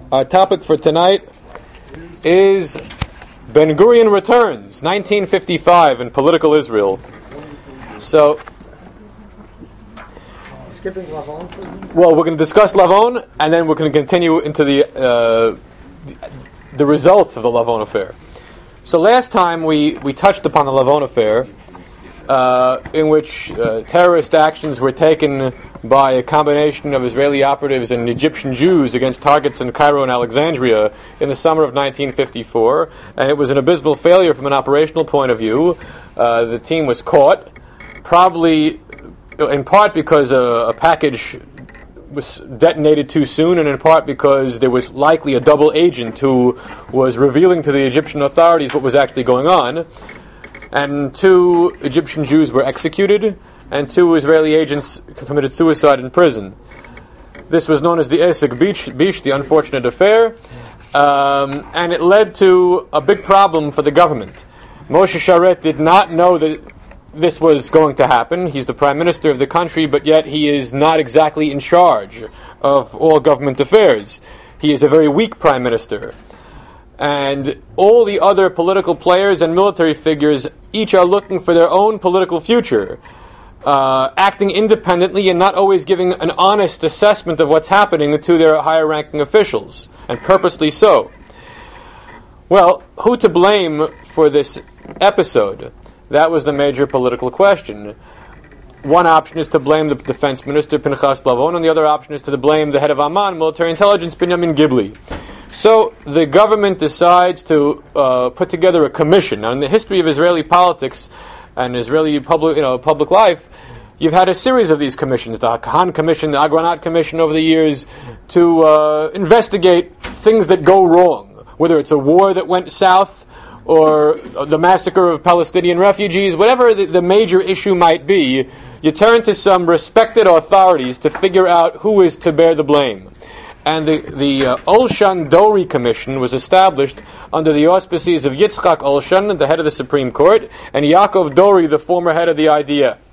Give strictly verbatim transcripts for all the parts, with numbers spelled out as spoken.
Our topic for tonight is Ben-Gurion returns, nineteen fifty-five in political Israel. So, skipping Lavon. Well, we're going to discuss Lavon, and then we're going to continue into the uh, the results of the Lavon affair. So last time we, we touched upon the Lavon affair, uh, in which uh, terrorist actions were taken by a combination of Israeli operatives and Egyptian Jews against targets in Cairo and Alexandria in the summer of nineteen fifty-four, and it was an abysmal failure from an operational point of view. Uh, the team was caught, probably in part because a, a package was detonated too soon, and in part because there was likely a double agent who was revealing to the Egyptian authorities what was actually going on. And two Egyptian Jews were executed, and two Israeli agents committed suicide in prison. This was known as the Esek Bish, the unfortunate affair, um, and it led to a big problem for the government. Moshe Sharet did not know that this was going to happen. He's the prime minister of the country, but yet he is not exactly in charge of all government affairs. He is a very weak prime minister. And all the other political players and military figures each are looking for their own political future, uh, acting independently and not always giving an honest assessment of what's happening to their higher-ranking officials, and purposely so. Well, who to blame for this episode? That was the major political question. One option is to blame the defense minister, Pinchas Lavon, and the other option is to blame the head of Amman, military intelligence, Binyamin Gibli. So the government decides to uh, put together a commission. Now, in the history of Israeli politics and Israeli public, you know, public life, you've had a series of these commissions, the Kahan Commission, the Agranat Commission over the years, to uh, investigate things that go wrong, whether it's a war that went south or the massacre of Palestinian refugees, whatever the, the major issue might be. You turn to some respected authorities to figure out who is to bear the blame. And the, the uh, Olshan Dori Commission was established under the auspices of Yitzchak Olshan, the head of the Supreme Court, and Yaakov Dori, the former head of the I D F.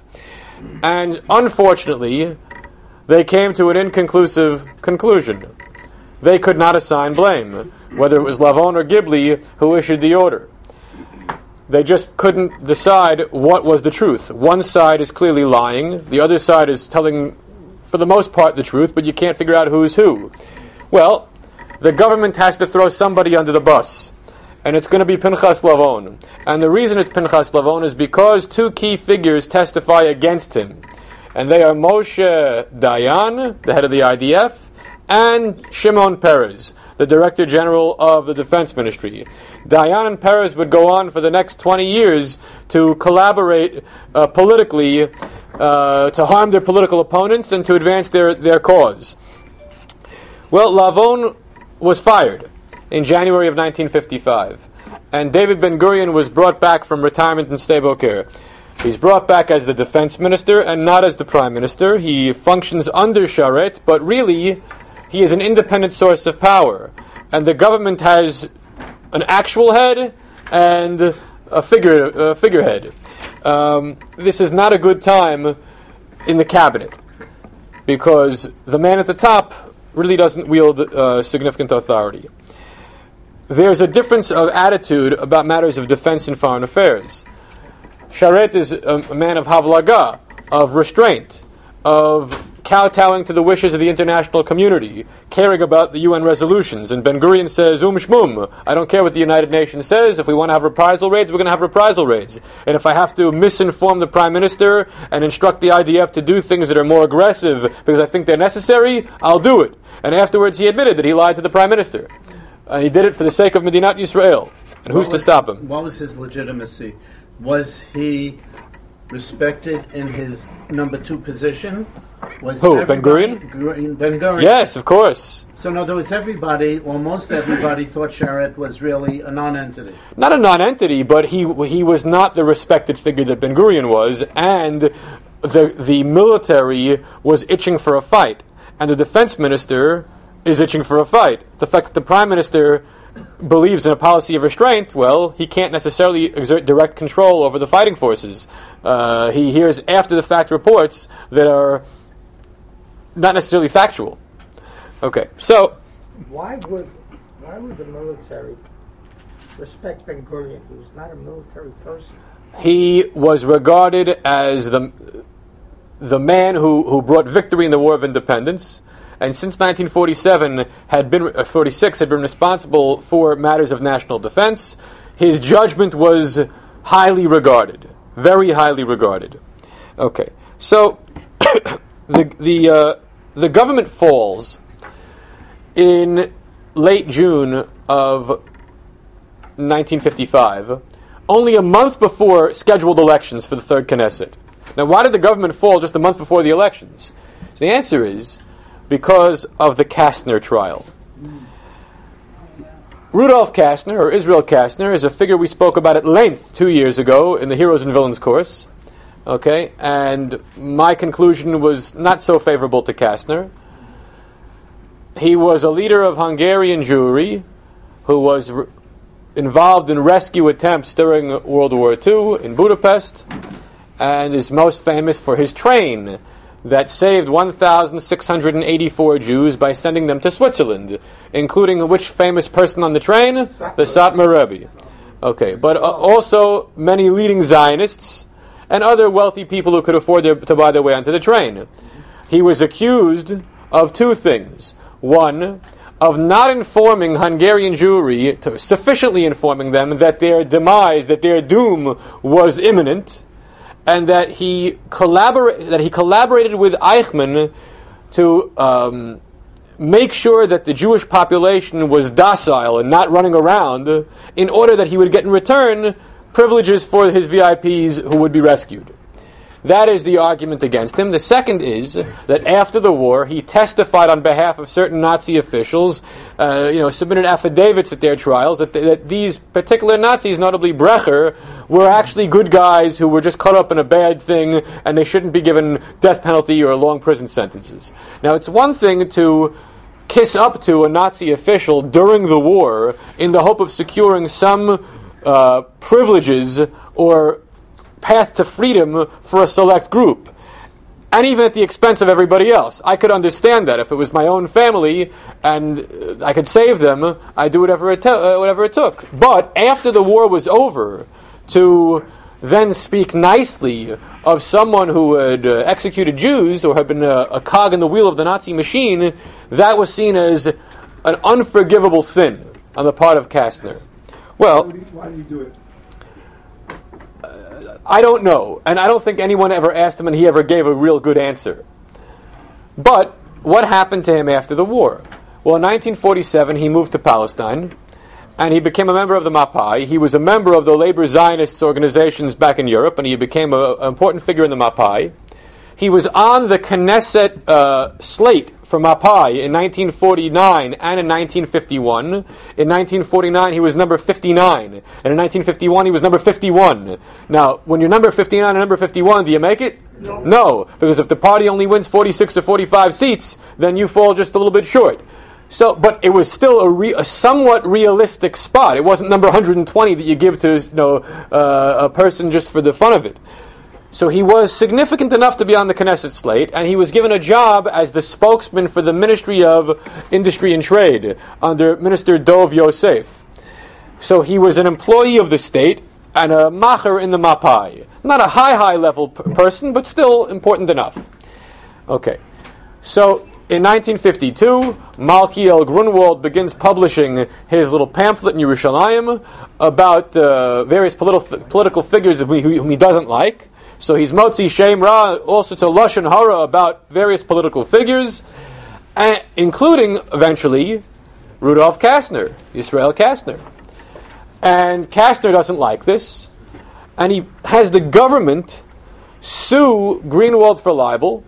And unfortunately, they came to an inconclusive conclusion. They could not assign blame, whether it was Lavon or Gibli who issued the order. They just couldn't decide what was the truth. One side is clearly lying, the other side is telling, for the most part, the truth, but you can't figure out who's who. Well, the government has to throw somebody under the bus, and it's going to be Pinchas Lavon. And the reason it's Pinchas Lavon is because two key figures testify against him, and they are Moshe Dayan, the head of the I D F, and Shimon Peres, the Director General of the Defense Ministry. Dayan and Peres would go on for the next twenty years to collaborate uh, politically, Uh, to harm their political opponents and to advance their, their cause. Well, Lavon was fired in January of nineteen fifty-five, and David Ben-Gurion was brought back from retirement in Sde Boker. He's brought back as the defense minister and not as the prime minister. He functions under Sharet, but really he is an independent source of power, and the government has an actual head and a figure a figurehead. Um, this is not a good time in the cabinet, because the man at the top really doesn't wield uh, significant authority. There's a difference of attitude about matters of defense and foreign affairs. Sharet is a, a man of havlaga, of restraint, of kowtowing to the wishes of the international community, caring about the U N resolutions. And Ben-Gurion says, um shmum, I don't care what the United Nations says. If we want to have reprisal raids, we're going to have reprisal raids. And if I have to misinform the Prime Minister and instruct the I D F to do things that are more aggressive because I think they're necessary, I'll do it. And afterwards he admitted that he lied to the Prime Minister. And he did it for the sake of Medinat Yisrael. And who's was, to stop him? What was his legitimacy? Was he respected in his number two position? Was Who, Ben-Gurion? Ben-Gurion. Yes, of course. So in other words, everybody, or most everybody, thought Sharet was really a non-entity. Not a non-entity, but he he was not the respected figure that Ben-Gurion was, and the the military was itching for a fight, and the defense minister is itching for a fight. The fact that the prime minister believes in a policy of restraint, well, he can't necessarily exert direct control over the fighting forces. Uh, he hears after-the-fact reports that are not necessarily factual. Okay, so Why would why would the military respect Ben Gurion? He was not a military person. He was regarded as the the man who, who brought victory in the War of Independence, and since nineteen forty-seven had been uh, forty-six had been responsible for matters of national defense. His judgment was highly regarded, very highly regarded. Okay, so the the uh, the government falls in late June of nineteen fifty-five, only a month before scheduled elections for the Third Knesset. Now, why did the government fall just a month before the elections? So the answer is because of the Kastner trial. Rudolf Kastner, or Israel Kastner, is a figure we spoke about at length two years ago in the Heroes and Villains course. Okay, and my conclusion was not so favorable to Kastner. He was a leader of Hungarian Jewry who was re- involved in rescue attempts during World War Two in Budapest, and is most famous for his train that saved one thousand six hundred eighty-four Jews by sending them to Switzerland, including which famous person on the train? The Satmar Rebbe. Okay, but uh, also many leading Zionists and other wealthy people who could afford their, to buy their way onto the train. He was accused of two things. One, of not informing Hungarian Jewry, to sufficiently informing them that their demise, that their doom was imminent, and that he collabor- that he collaborated with Eichmann to um, make sure that the Jewish population was docile and not running around, in order that he would get in return privileges for his V I Ps who would be rescued. That is the argument against him. The second is that after the war, he testified on behalf of certain Nazi officials, uh, you know, submitted affidavits at their trials that, th- that these particular Nazis, notably Brecher, were actually good guys who were just caught up in a bad thing and they shouldn't be given death penalty or long prison sentences. Now, it's one thing to kiss up to a Nazi official during the war in the hope of securing some uh, privileges or path to freedom for a select group, and even at the expense of everybody else. I could understand that if it was my own family and uh, I could save them, I'd do whatever it, to- uh, whatever it took. But after the war was over, to then speak nicely of someone who had uh, executed Jews or had been a, a cog in the wheel of the Nazi machine, that was seen as an unforgivable sin on the part of Kastner. Well, why did he do it? I don't know, and I don't think anyone ever asked him and he ever gave a real good answer. But what happened to him after the war? Well, in nineteen forty-seven, he moved to Palestine, and he became a member of the Mapai. He was a member of the labor Zionists organizations back in Europe, and he became a, an important figure in the Mapai. He was on the Knesset uh, slate for Mapai in nineteen forty-nine and in nineteen fifty-one. In nineteen forty-nine, he was number fifty-nine. And in nineteen fifty-one, he was number fifty-one. Now, when you're number fifty-nine and number fifty-one, do you make it? No. No, because if the party only wins forty-six or forty-five seats, then you fall just a little bit short. So, but it was still a, re, a somewhat realistic spot. It wasn't number one hundred twenty that you give to, you know, uh, a person just for the fun of it. So he was significant enough to be on the Knesset slate, and he was given a job as the spokesman for the Ministry of Industry and Trade under Minister Dov Yosef. So he was an employee of the state and a macher in the Mapai. Not a high, high level p- person, but still important enough. Okay. So in nineteen fifty-two, Malkiel Grunwald begins publishing his little pamphlet in Yerushalayim about uh, various politi- political figures whom he, whom he doesn't like. So he's Motzi Shem Ra, all sorts of Lashon Hara about various political figures, and including, eventually, Rudolf Kastner, Israel Kastner. And Kastner doesn't like this, and he has the government sue Greenwald for libel.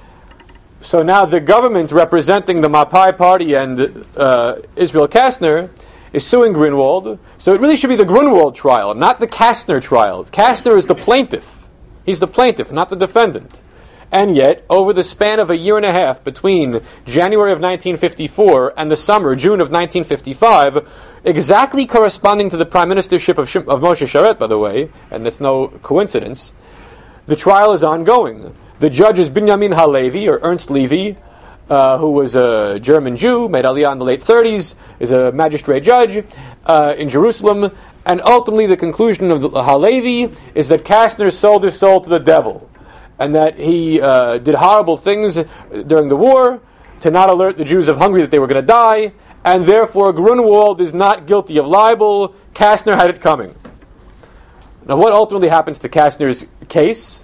So now the government representing the Mapai Party and uh, Israel Kastner is suing Greenwald. So it really should be the Grunwald trial, not the Kastner trial. Kastner is the plaintiff. He's the plaintiff, not the defendant. And yet, over the span of a year and a half between January of nineteen fifty-four and the summer, June of nineteen fifty-five, exactly corresponding to the prime ministership of, Shim- of Moshe Sharet, by the way, and that's no coincidence, the trial is ongoing. The judge is Binyamin Halevi, or Ernst Levy, uh, who was a German Jew, made Aliyah in the late thirties, is a magistrate judge uh, in Jerusalem, and ultimately the conclusion of the Halevi is that Kastner sold his soul to the devil, and that he uh, did horrible things during the war to not alert the Jews of Hungary that they were going to die, and therefore Grunwald is not guilty of libel. Kastner had it coming. Now, what ultimately happens to Kastner's case?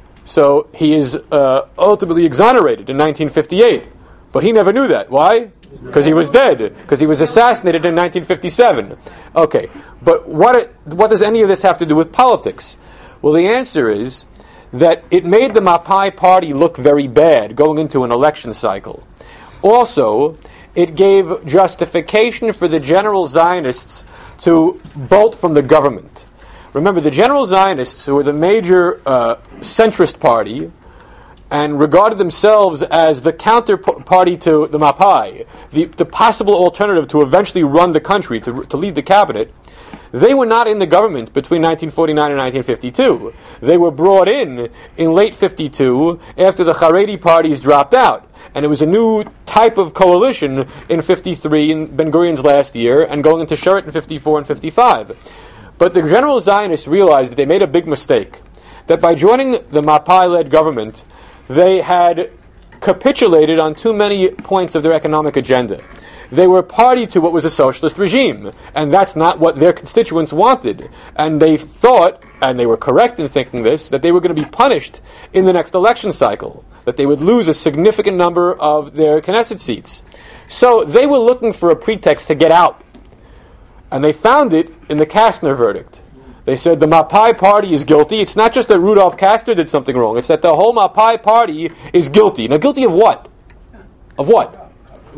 So he is uh, ultimately exonerated in nineteen fifty-eight, but he never knew that. Why? Because he was dead. Because he was assassinated in nineteen fifty-seven. Okay, but what what does any of this have to do with politics? Well, the answer is that it made the Mapai party look very bad going into an election cycle. Also, it gave justification for the general Zionists to bolt from the government. Remember, the general Zionists, who were the major uh, centrist party, and regarded themselves as the counterparty to the Mapai, the, the possible alternative to eventually run the country, to, to lead the cabinet, they were not in the government between nineteen forty-nine and nineteen fifty-two. They were brought in in late fifty-two after the Haredi parties dropped out. And it was a new type of coalition in fifty-three, in Ben-Gurion's last year, and going into Sharett in fifty-four and fifty-five. But the general Zionists realized that they made a big mistake, that by joining the Mapai-led government, they had capitulated on too many points of their economic agenda. They were party to what was a socialist regime, and that's not what their constituents wanted. And they thought, and they were correct in thinking this, that they were going to be punished in the next election cycle, that they would lose a significant number of their Knesset seats. So they were looking for a pretext to get out. And they found it in the Kastner verdict. They said the Mapai party is guilty. It's not just that Rudolf Kastner did something wrong. It's that the whole Mapai party is guilty. Now, guilty of what? Of what?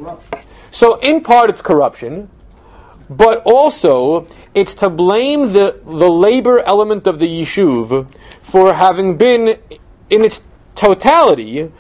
So, in part, it's corruption. But also, it's to blame the, the labor element of the Yishuv for having been, in its totality,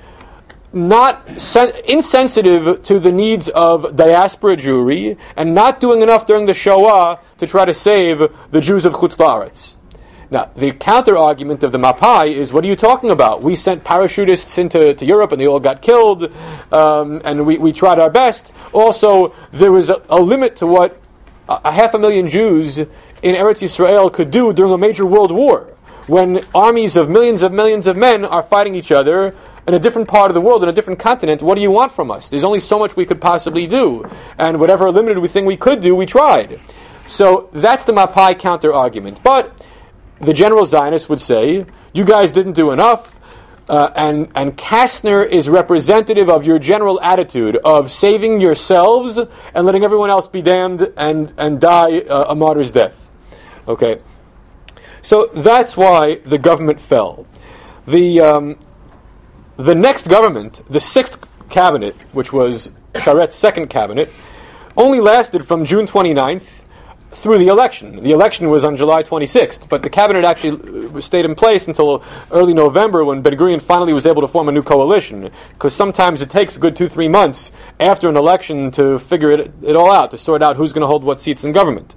not sen- insensitive to the needs of diaspora Jewry, and not doing enough during the Shoah to try to save the Jews of Chutz La'aretz. Now, the counter-argument of the Mapai is, what are you talking about? We sent parachutists into to Europe and they all got killed, um, and we, we tried our best. Also, there was a, a limit to what a, a half a million Jews in Eretz Yisrael could do during a major world war, when armies of millions of millions of men are fighting each other in a different part of the world, in a different continent. What do you want from us? There's only so much we could possibly do. And whatever limited thing we could do, we tried. So that's the Mapai counter-argument. But the general Zionists would say, you guys didn't do enough, uh, and, and Kastner is representative of your general attitude of saving yourselves and letting everyone else be damned and, and die uh, a martyr's death. Okay? So that's why the government fell. The... Um, The next government, the sixth cabinet, which was Sharet's second cabinet, only lasted from June twenty-ninth through the election. The election was on July twenty-sixth, but the cabinet actually stayed in place until early November, when Ben-Gurion finally was able to form a new coalition, because sometimes it takes a good two, three months after an election to figure it, it all out, to sort out who's going to hold what seats in government.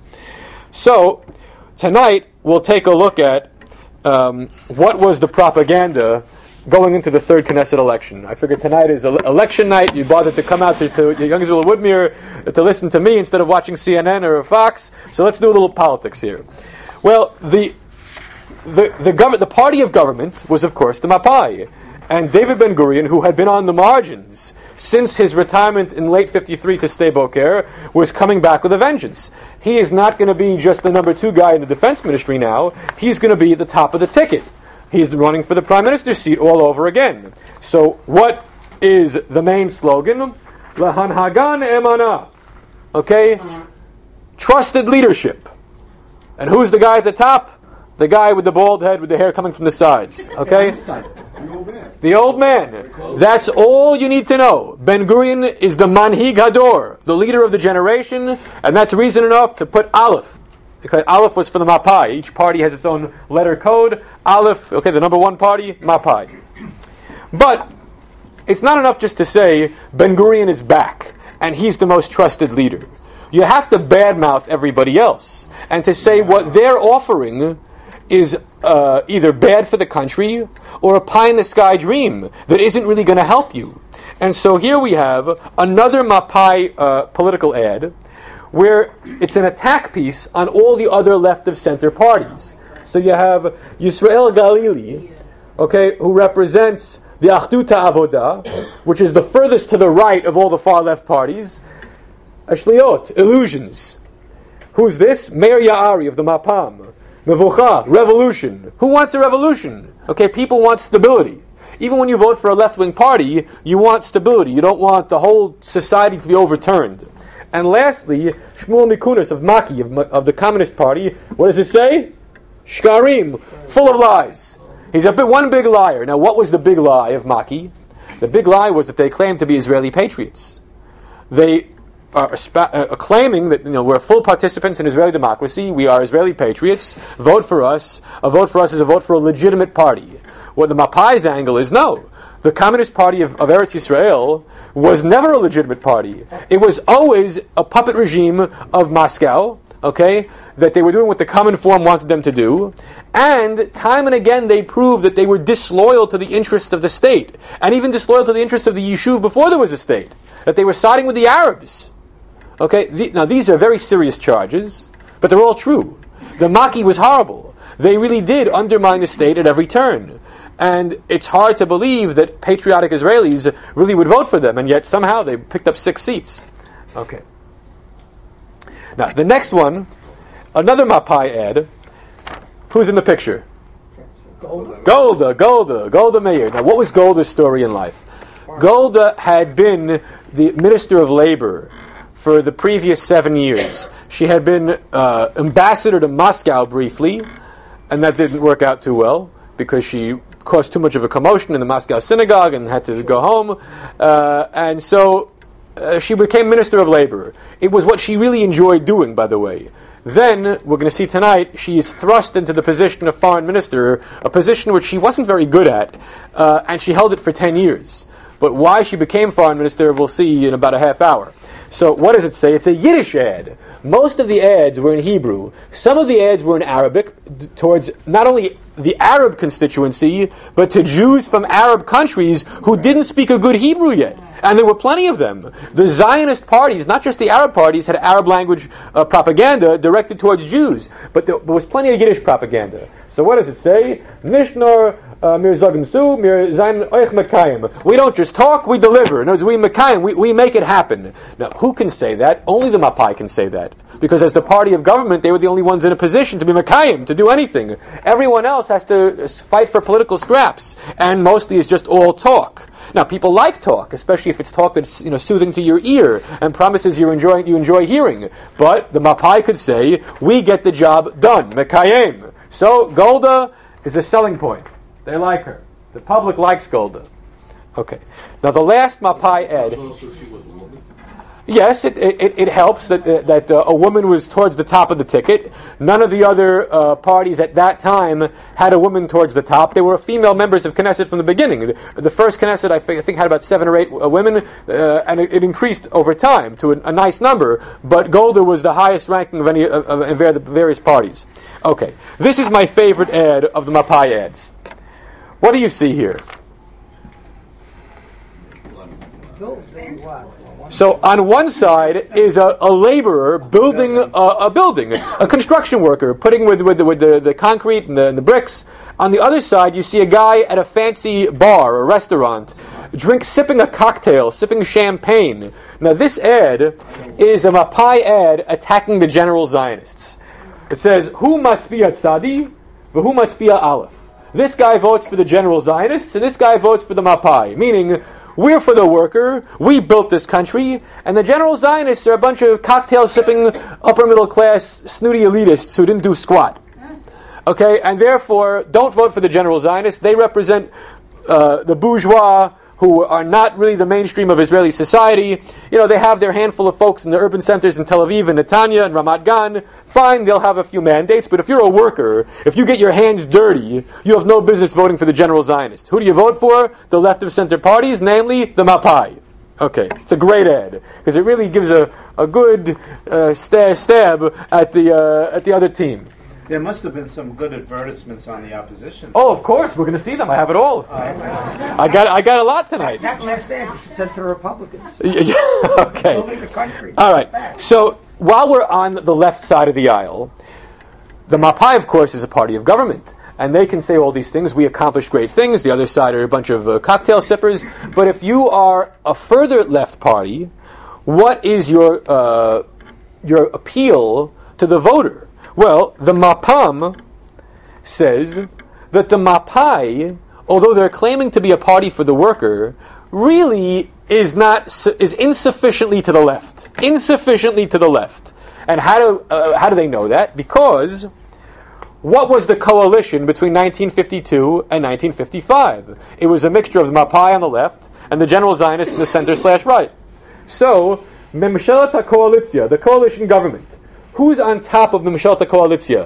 So, tonight, we'll take a look at um, what was the propaganda going into the third Knesset election. I figured tonight is ele- election night. You bothered to come out to, to Youngsville Woodmere to listen to me instead of watching C N N or Fox. So let's do a little politics here. Well, the the the, gov- the party of government was, of course, the Mapai. And David Ben-Gurion, who had been on the margins since his retirement in late fifty-three to Sde Boker, was coming back with a vengeance. He is not going to be just the number two guy in the defense ministry now. He's going to be at the top of the ticket. He's running for the prime minister's seat all over again. So what is the main slogan? Lahanhagan emana. Okay? Trusted leadership. And who's the guy at the top? The guy with the bald head with the hair coming from the sides. Okay? The old man. That's all you need to know. Ben-Gurion is the Manhig Hador, the leader of the generation, and that's reason enough to put Aleph. Okay, Aleph was for the Mapai. Each party has its own letter code. Aleph, okay, the number one party, Mapai. But it's not enough just to say Ben-Gurion is back and he's the most trusted leader. You have to badmouth everybody else and to say what they're offering is uh, either bad for the country or a pie-in-the-sky dream that isn't really going to help you. And so here we have another Mapai uh, political ad, where it's an attack piece on all the other left-of-center parties. So you have Yisrael Galili, okay, who represents the Achdut Avoda, which is the furthest to the right of all the far-left parties. Ashliot, illusions. Who's this? Meir Ya'ari of the Mapam. Mevucha, revolution. Who wants a revolution? Okay, people want stability. Even when you vote for a left-wing party, you want stability. You don't want the whole society to be overturned. And lastly, Shmuel Mikunas of Maki, of, of the Communist Party. What does it say? Shkarim, full of lies. He's a bit, one big liar. Now, what was the big lie of Maki? The big lie was that they claimed to be Israeli patriots. They are spa- uh, claiming that, you know, we're full participants in Israeli democracy. We are Israeli patriots. Vote for us. A vote for us is a vote for a legitimate party. What the Mapai's angle is, no. The Communist Party of, of Eretz Yisrael was never a legitimate party. It was always a puppet regime of Moscow, okay, that they were doing what the Common Form wanted them to do. And time and again they proved that they were disloyal to the interests of the state, and even disloyal to the interests of the Yishuv before there was a state, that they were siding with the Arabs. Okay, the, now these are very serious charges, but they're all true. The Maki was horrible. They really did undermine the state at every turn. And it's hard to believe that patriotic Israelis really would vote for them, and yet somehow they picked up six seats. Okay. Now, the next one, another Mapai ad. Who's in the picture? Golda. Golda, Golda, Golda Meir. Now, what was Golda's story in life? Golda had been the Minister of Labor for the previous seven years. She had been uh, ambassador to Moscow briefly, and that didn't work out too well because she caused too much of a commotion in the Moscow synagogue and had to go home. Uh, and so uh, she became Minister of Labor. It was what she really enjoyed doing, by the way. Then, we're going to see tonight, she is thrust into the position of Foreign Minister, a position which she wasn't very good at, uh, and she held it for ten years. But why she became Foreign Minister, we'll see in about a half hour. So, what does it say? It's a Yiddish ad. Most of the ads were in Hebrew. Some of the ads were in Arabic, d- towards not only the Arab constituency, but to Jews from Arab countries who didn't speak a good Hebrew yet. And there were plenty of them. The Zionist parties, not just the Arab parties, had Arab language uh, propaganda directed towards Jews. But there, there was plenty of Yiddish propaganda. So what does it say? Mishnor mir sagen zu, mir sein euch mekayim. We don't just talk, we deliver. In other words, we mekayim, we, we make it happen. Now, who can say that? Only the Mapai can say that. Because as the party of government, they were the only ones in a position to be mekayim, to do anything. Everyone else has to fight for political scraps. And mostly it's just all talk. Now, people like talk, especially if it's talk that's, you know, soothing to your ear and promises you enjoy you enjoy hearing. But the Mapai could say, we get the job done, mekayim. So Golda is a selling point. They like her. The public likes Golda. Okay. Now the last Mapai ad. Yes, it it, it helps that uh, that uh, a woman was towards the top of the ticket. None of the other uh, parties at that time had a woman towards the top. They were female members of Knesset from the beginning. The, the first Knesset, I think, I think, had about seven or eight uh, women, uh, and it, it increased over time to a, a nice number. But Golda was the highest ranking of any of, of, of the various parties. Okay, this is my favorite ad of the Mapai ads. What do you see here? So on one side is a, a laborer building a, a building, a construction worker putting with with, the, with the, the concrete and the, and the bricks. On the other side, you see a guy at a fancy bar or restaurant, drink sipping a cocktail, sipping champagne. Now this ad is a Mapai ad attacking the general Zionists. It says, "Hu matzvia tzadi, v'hu matzvia aleph." This guy votes for the general Zionists, and this guy votes for the Mapai, meaning we're for the worker, we built this country, and the general Zionists are a bunch of cocktail-sipping, upper-middle-class, snooty elitists who didn't do squat. Okay, and therefore, don't vote for the general Zionists. They represent uh, the bourgeois who are not really the mainstream of Israeli society. You know, they have their handful of folks in the urban centers in Tel Aviv and Netanya and Ramat Gan. Fine, they'll have a few mandates, but if you're a worker, if you get your hands dirty, you have no business voting for the general Zionists. Who do you vote for? The left-of-center parties, namely the Mapai. Okay, it's a great ad, because it really gives a, a good uh, sta- stab at the uh, at the other team. There must have been some good advertisements on the opposition. Oh, of course, we're going to see them. I have it all. I got I got a lot tonight. That last ad you should send to the Republicans. Yeah, okay. Building the country. All right. So while we're on the left side of the aisle, the Mapai, of course, is a party of government. And they can say all these things. We accomplished great things. The other side are a bunch of uh, cocktail sippers. But if you are a further left party, what is your uh, your appeal to the voter? Well, the Mapam says that the Mapai, although they're claiming to be a party for the worker, really is not is insufficiently to the left. Insufficiently to the left. And how do uh, how do they know that? Because what was the coalition between nineteen fifty-two and nineteen fifty-five? It was a mixture of the Mapai on the left and the General Zionists in the center slash right. So, Memshelat HaKoalitzia, the coalition government, who's on top of Memshelat HaKoalitzia?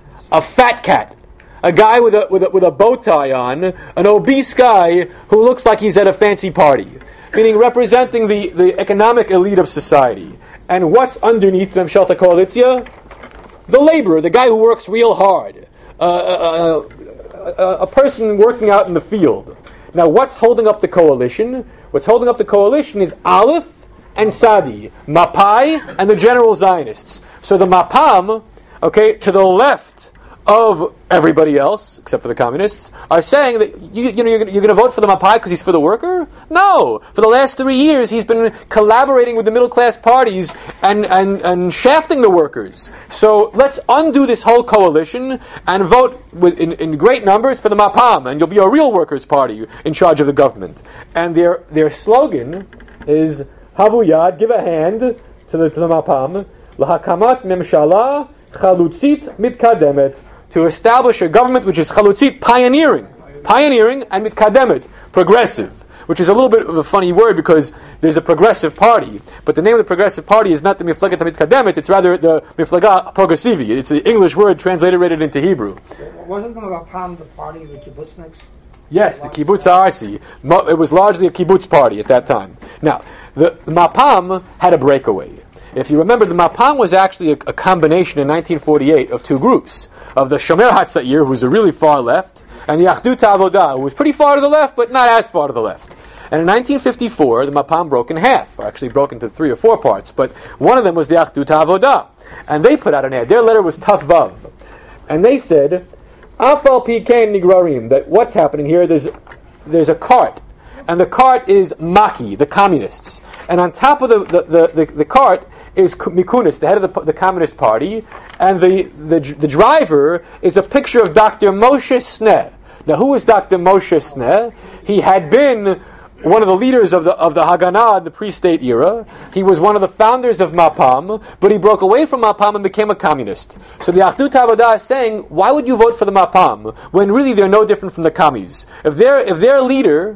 A fat cat. A guy with a, with a with a bow tie on, an obese guy who looks like he's at a fancy party, meaning representing the, the economic elite of society. And what's underneath Memshelat HaKoalitzia? The laborer, the guy who works real hard, uh, uh, uh, a person working out in the field. Now, what's holding up the coalition? What's holding up the coalition is Aleph and Sadi, Mapai and the General Zionists. So the Mapam, okay, to the left of everybody else, except for the communists, are saying that you, you know, you're, you're going to vote for the Mapai because he's for the worker? No. For the last three years, he's been collaborating with the middle-class parties and, and, and shafting the workers. So let's undo this whole coalition and vote with, in, in great numbers for the Mapam, and you'll be a real workers' party in charge of the government. And their their slogan is, Havu Yad, give a hand to the, to the Mapam, L'hakamat Memshala Chalutzit Mitkademet, to establish a government which is chalutzit, pioneering, pioneering, and mitkademet, progressive, which is a little bit of a funny word because there's a progressive party, but the name of the progressive party is not the miflagat mitkademet, it's rather the miflaga progressivi. It's the English word transliterated into Hebrew. Wasn't the Mapam the party of the kibbutzniks? Yes, the kibbutz artzi. It was largely a kibbutz party at that time. Now, the, the Mapam had a breakaway. If you remember, the Mapam was actually a, a combination in nineteen forty-eight of two groups. Of the Shomer HaTzair, who was a really far left, and the Achdut HaAvodah, who was pretty far to the left, but not as far to the left. And in nineteen fifty-four, the Mapam broke in half, or actually broke into three or four parts, but one of them was the Achdut HaAvodah. And they put out an ad. Their letter was Taf Vav. And they said, Afal Pikein Nigrarim, that what's happening here, there's, there's a cart, and the cart is Maki, the communists. And on top of the, the, the, the, the cart is Mikunis, the head of the, the Communist Party, and the, the the driver is a picture of Doctor Moshe Sneh. Now, who was Doctor Moshe Sneh? He had been one of the leaders of the of the Haganah in the pre-state era. He was one of the founders of Mapam, but he broke away from Mapam and became a communist. So the Achdut HaAvodah is saying, why would you vote for the Mapam when really they're no different from the commies? If their if their leader,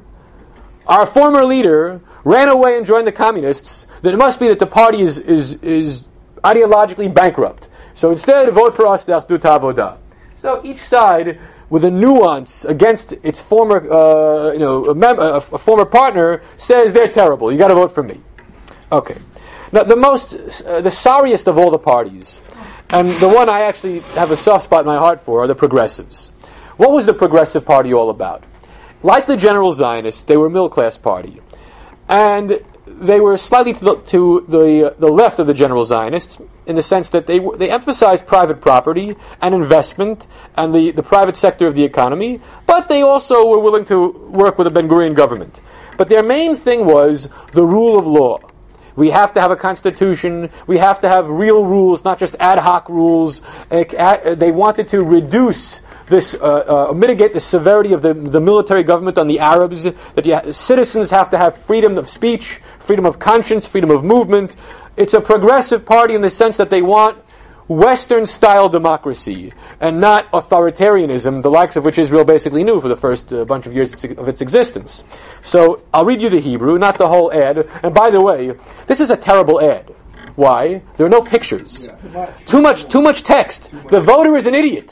our former leader, ran away and joined the communists, then it must be that the party is is, is ideologically bankrupt. So instead, vote for us, the Achdut HaAvodah. So each side, with a nuance against its former, uh, you know, a, mem- a, a former partner, says they're terrible. You got to vote for me. Okay. Now, the most, uh, the sorriest of all the parties, and the one I actually have a soft spot in my heart for, are the progressives. What was the Progressive Party all about? Like the General Zionists, they were a middle-class party. And they were slightly to the, to the, uh, the left of the General Zionists in the sense that they they emphasized private property and investment and the, the private sector of the economy, but they also were willing to work with the Ben-Gurion government. But their main thing was the rule of law. We have to have a constitution. We have to have real rules, not just ad hoc rules. They wanted to reduce this, uh, uh, mitigate the severity of the, the military government on the Arabs, that you, citizens have to have freedom of speech, freedom of conscience, freedom of movement. It's a progressive party in the sense that they want Western-style democracy and not authoritarianism, the likes of which Israel basically knew for the first uh, bunch of years of its existence. So I'll read you the Hebrew, not the whole ad. And by the way, this is a terrible ad. Why? There are no pictures. Too much, too much text. The voter is an idiot.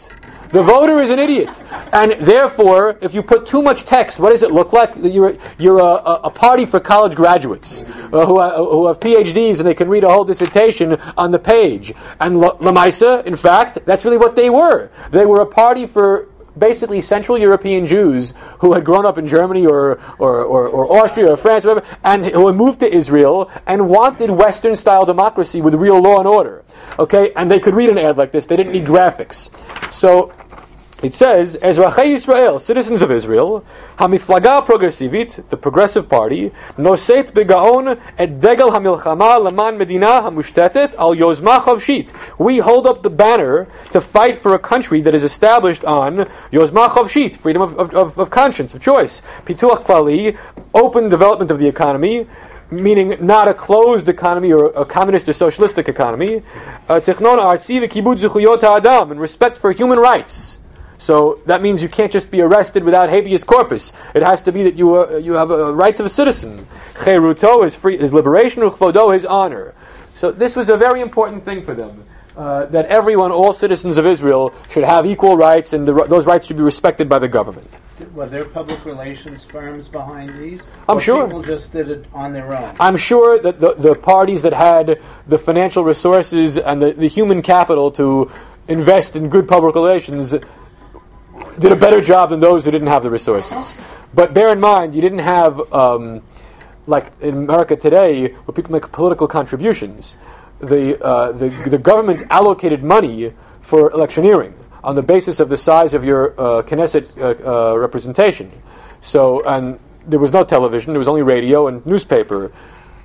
The voter is an idiot. And therefore, if you put too much text, what does it look like? You're, you're a, a party for college graduates uh, who, are, who have P H Ds and they can read a whole dissertation on the page. And Lamaisa, in fact, that's really what they were. They were a party for basically Central European Jews who had grown up in Germany or or, or, or Austria or France, or whatever, and who had moved to Israel and wanted Western-style democracy with real law and order. Okay, and they could read an ad like this. They didn't need graphics. So it says, Ezrachei Yisrael, citizens of Israel, Hamiflaga Progressivit, the Progressive Party, Noset Begaon et Degel Hamilchama Leman Medina Hamushtetet Al Yozma Chavshit. We hold up the banner to fight for a country that is established on Yozma Chavshit, freedom of, of, of conscience, of choice. Pituach Klali, open development of the economy, meaning not a closed economy or a communist or socialistic economy. Technon Artzi v'Kibud Zuchuyot Ha'adam, and respect for human rights. So that means you can't just be arrested without habeas corpus. It has to be that you uh, you have uh, rights of a citizen. Cheruto is free, is liberation. Uchvodo is honor. So this was a very important thing for them. Uh, that everyone, all citizens of Israel, should have equal rights, and the, those rights should be respected by the government. Were there public relations firms behind these? I'm or sure. People just did it on their own? I'm sure that the, the parties that had the financial resources and the, the human capital to invest in good public relations did a better job than those who didn't have the resources. But bear in mind, you didn't have, um, like in America today, where people make political contributions. The, uh, the the government allocated money for electioneering on the basis of the size of your uh, Knesset uh, uh, representation. So, and there was no television, there was only radio and newspaper.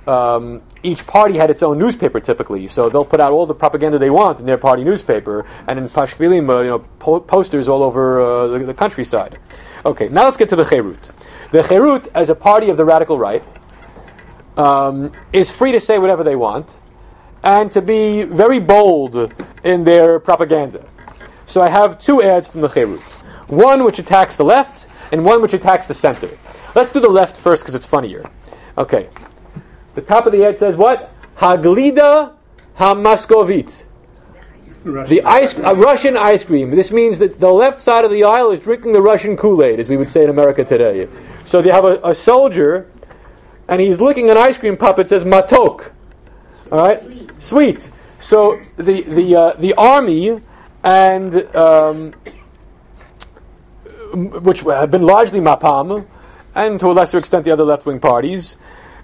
Um, each party had its own newspaper typically, so they'll put out all the propaganda they want in their party newspaper, and in Pashkvilim, uh, you know, po- posters all over uh, the, the countryside. Okay, now let's get to the Cherut. The Cherut, as a party of the radical right, um, is free to say whatever they want, and to be very bold in their propaganda. So I have two ads from the Cherut. One which attacks the left, and one which attacks the center. Let's do the left first because it's funnier. Okay. The top of the ad says what? Haglida HaMoscovit. The ice, a Russian ice cream. This means that the left side of the aisle is drinking the Russian Kool-Aid, as we would say in America today. So they have a, a soldier, and he's licking an ice cream puppet. It says matok. All right, sweet. So the the uh, the army and um, which have been largely Mapam, and to a lesser extent the other left-wing parties,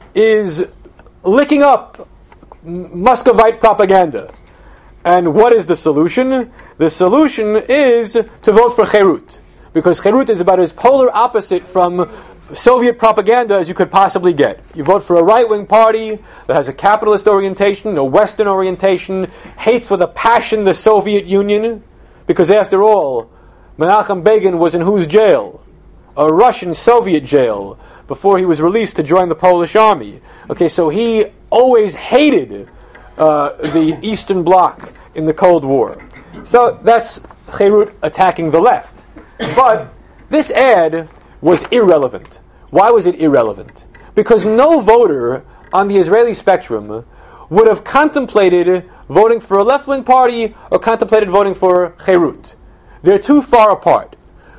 is licking up Muscovite propaganda. And what is the solution? The solution is to vote for Cherut, because Cherut is about as polar opposite from Soviet propaganda as you could possibly get. You vote for a right-wing party that has a capitalist orientation, a Western orientation, hates with a passion the Soviet Union, because after all, Menachem Begin was in whose jail? A Russian Soviet jail, before he was released to join the Polish army. Okay, so he always hated uh, the Eastern Bloc in the Cold War. So that's Cherut attacking the left. But this ad was irrelevant. Why was it irrelevant? Because no voter on the Israeli spectrum would have contemplated voting for a left-wing party or contemplated voting for Cherut. They're too far apart.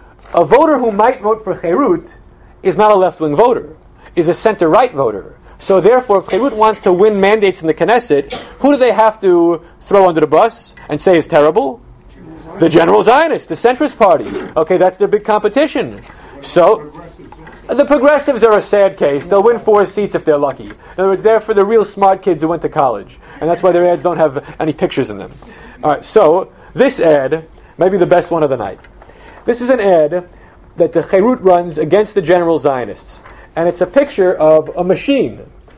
A voter who might vote for Cherut is not a left-wing voter, is a center-right voter. So therefore, if Cherut wants to win mandates in the Knesset, who do they have to throw under the bus and say is terrible? The General Zionists, the centrist party. Okay, that's their big competition. So, the progressives are a sad case. They'll win four seats if they're lucky. In other words, they're for the real smart kids who went to college. And that's why their ads don't have any pictures in them. All right, so this ad may be the best one of the night. This is an ad that the Cherut runs against the General Zionists. And it's a picture of a machine.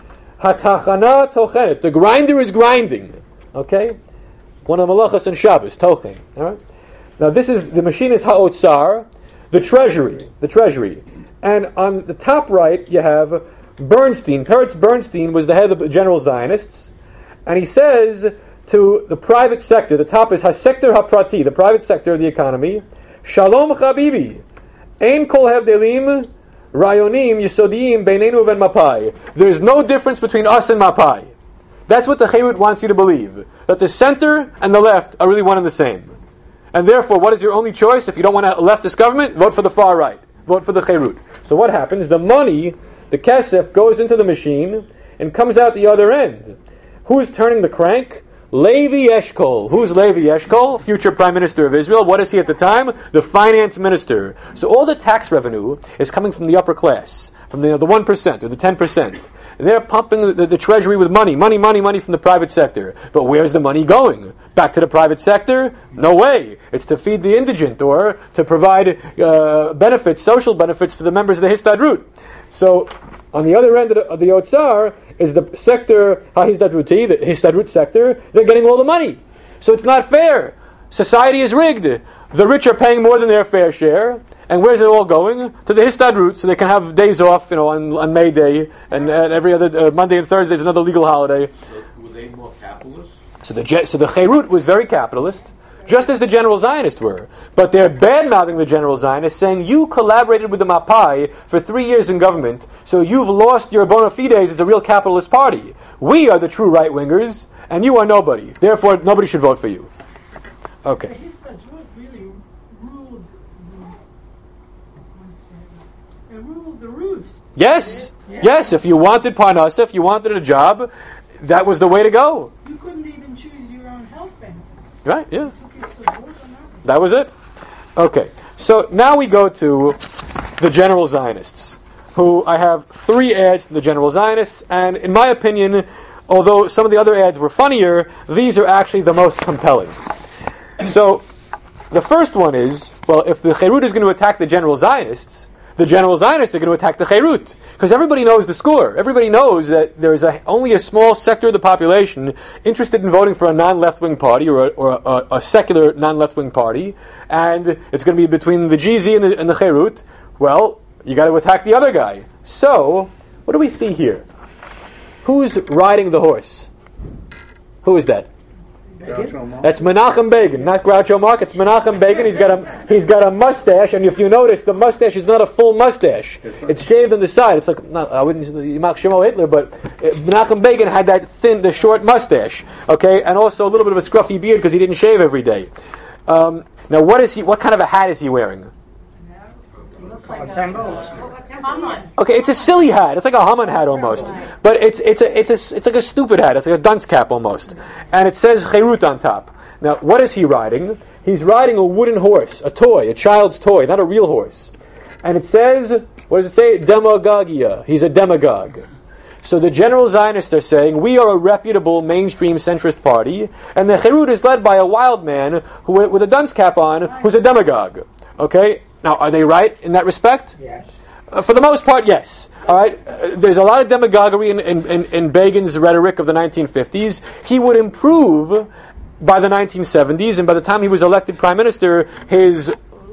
Hatachana tochenet. The grinder is grinding. Okay? One of the malachas and Shabbos, tochen. All right? Now this is, the machine is ha'otzar, the treasury. The treasury. And on the top right, you have Bernstein. Peretz Bernstein was the head of the General Zionists. And he says to the private sector, the top is HaSektor HaPrati, the private sector of the economy, Shalom Chabibi, Ein Kol Hevdelim, Rayonim Yisodiyim Beinenu Ven Mapai. There is no difference between us and Mapai. That's what the Cherut wants you to believe. That the center and the left are really one and the same. And therefore, what is your only choice? If you don't want a leftist government, vote for the far right. Vote for the Cherut. So what happens? The money, the kesef, goes into the machine and comes out the other end. Who's turning the crank? Levi Eshkol. Who's Levi Eshkol? Future Prime Minister of Israel. What is he at the time? The finance minister. So all the tax revenue is coming from the upper class, from the, the one percent or the ten percent. They're pumping the, the, the treasury with money, money, money, money from the private sector. But where's the money going? Back to the private sector? No way. It's to feed the indigent or to provide uh, benefits, social benefits for the members of the Histadrut. So on the other end of the, of the Otzar is the sector, HaHistadruti, the Histadrut sector. They're getting all the money. So it's not fair. Society is rigged. The rich are paying more than their fair share. And where's it all going? To the Histadrut, so they can have days off, you know, on, on May Day, and, and every other uh, Monday and Thursday is another legal holiday. So were they more capitalist? So the so the Cherut was very capitalist, just as the General Zionists were. But they're bad-mouthing the General Zionists, saying you collaborated with the Mapai for three years in government, so you've lost your bona fides as a real capitalist party. We are the true right-wingers, and you are nobody. Therefore, nobody should vote for you. Okay. The roost. Yes, yeah. yes. If you wanted parnasa, if you wanted a job, that was the way to go. You couldn't even choose your own health benefits. Right? Yeah. You took it to vote on that. That was it. Okay. So now we go to the General Zionists, who I have three ads from the General Zionists, and in my opinion, although some of the other ads were funnier, these are actually the most compelling. So the first one is, well, if the Cherut is going to attack the General Zionists, the General Zionists are going to attack the Cherut. Because everybody knows the score. Everybody knows that there is a, only a small sector of the population interested in voting for a non-left-wing party or a, or a, a secular non-left-wing party. And it's going to be between the G Z and the, and the Cherut. Well, you got to attack the other guy. So, what do we see here? Who's riding the horse? Who is that? That's Menachem Begin, not Groucho Marx. It's Menachem Begin. He's got a he's got a mustache, and if you notice, the mustache is not a full mustache. It's shaved on the side. It's like not, I wouldn't say Yimach Shemo Hitler, but Menachem Begin had that thin, the short mustache. Okay, and also a little bit of a scruffy beard because he didn't shave every day. Um, now, what is he? What kind of a hat is he wearing? Okay, it's a silly hat. It's like a Haman hat almost, but it's it's a it's a it's like a stupid hat. It's like a dunce cap almost, and it says Cherut on top. Now, what is he riding? He's riding a wooden horse, a toy, a child's toy, not a real horse. And it says, what does it say? Demagogia. He's a demagogue. So the General Zionists are saying, we are a reputable mainstream centrist party, and the Cherut is led by a wild man who, with a dunce cap on, who's a demagogue. Okay? Now, are they right in that respect? Yes. Uh, for the most part, yes. All right. Uh, there's a lot of demagoguery in, in, in, in Begin's rhetoric of the nineteen fifties. He would improve by the nineteen seventies, and by the time he was elected prime minister, his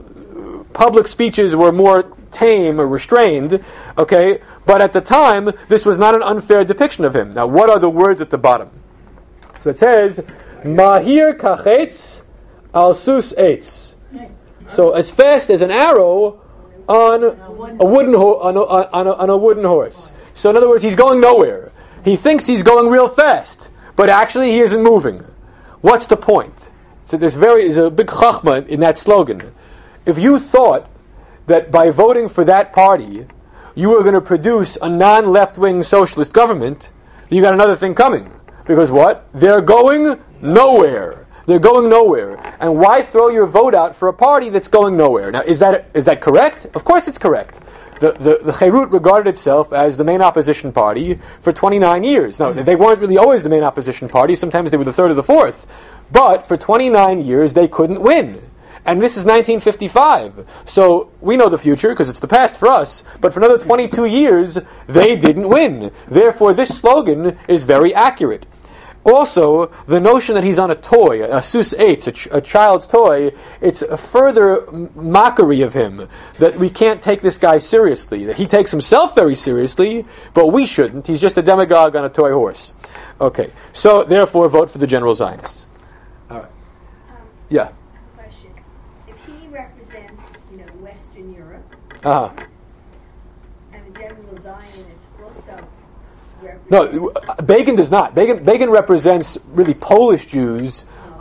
public speeches were more tame or restrained. Okay, but at the time, this was not an unfair depiction of him. Now, what are the words at the bottom? So it says, "Mahir kachetz al sus eitz." So as fast as an arrow on a wooden ho- on, a, on, a, on a wooden horse. So in other words, he's going nowhere. He thinks he's going real fast, but actually he isn't moving. What's the point? So there's very there's a big chachma in that slogan. If you thought that by voting for that party you were going to produce a non-left-wing socialist government, you got another thing coming. Because what? They're going nowhere. They're going nowhere. And why throw your vote out for a party that's going nowhere? Now, is that is that correct? Of course it's correct. The, the, the Cherut regarded itself as the main opposition party for twenty-nine years. Now, they weren't really always the main opposition party. Sometimes they were the third or the fourth. But for twenty-nine years, they couldn't win. And this is nineteen fifty-five. So we know the future because it's the past for us. But for another twenty-two years, they didn't win. Therefore, this slogan is very accurate. Also, the notion that he's on a toy, a sus eitz, a, ch- a child's toy, it's a further m- mockery of him, that we can't take this guy seriously, that he takes himself very seriously, but we shouldn't. He's just a demagogue on a toy horse. Okay, so therefore vote for the General Zionists. All right. Um, Yeah. Question. If he represents, you know, Western Europe, Uh-huh. and the General Zionists also represent... No, Begin does not. Begin, Begin represents really Polish Jews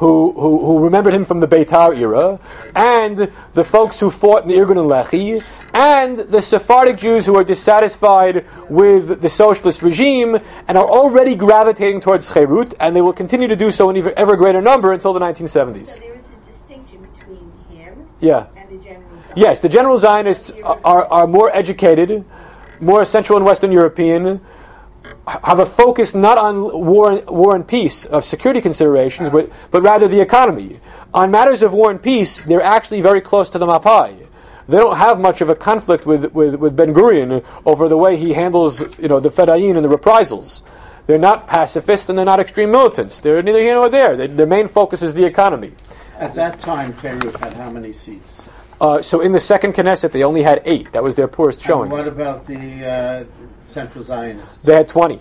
who, who who remembered him from the Beitar era, and the folks who fought in the Irgun and Lehi, and the Sephardic Jews who are dissatisfied with the socialist regime and are already gravitating towards Cherut, and they will continue to do so in ever, ever greater number until the nineteen seventies. So there is a distinction between him Yeah. and the general Zionists. Yes, the general Zionists are, are, are more educated, more Central and Western European, have a focus not on war, war and peace of security considerations, but, but rather the economy. On matters of war and peace, they're actually very close to the Mapai. They don't have much of a conflict with, with, with Ben Gurion over the way he handles, you know, the Fedayeen and the reprisals. They're not pacifists and they're not extreme militants. They're neither here nor there. They, their main focus is the economy. At that time, Beirut had how many seats? Uh, so in the second Knesset, they only had eight. That was their poorest showing. And what about the uh, Central Zionists? They had twenty.